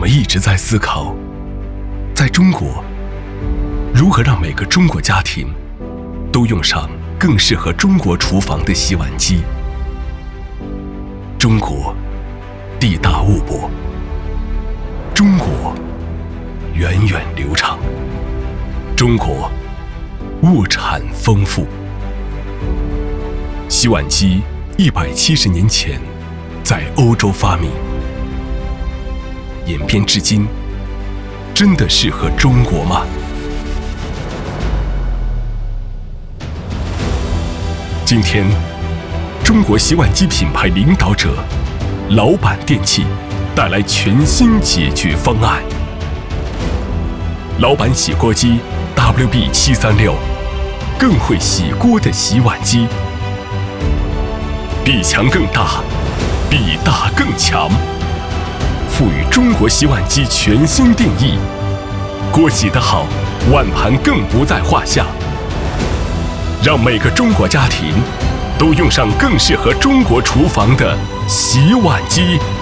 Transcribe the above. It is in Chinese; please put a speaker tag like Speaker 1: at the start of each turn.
Speaker 1: 们一直在思考，在中国，如何让每个中国家庭都用上更适合中国厨房的洗碗机。中国地大物博，中国源远流长，中国物产丰富。洗碗机170年前在欧洲发明，演变至今，真的适合中国吗？今天，中国洗碗机品牌领导者老板电器带来全新解决方案。老板洗锅机 WB736， 更会洗锅的洗碗机，比强更大，比大更强，赋予中国洗碗机全新定义。锅洗得好，碗盘更不在话下。让每个中国家庭都用上更适合中国厨房的洗碗机。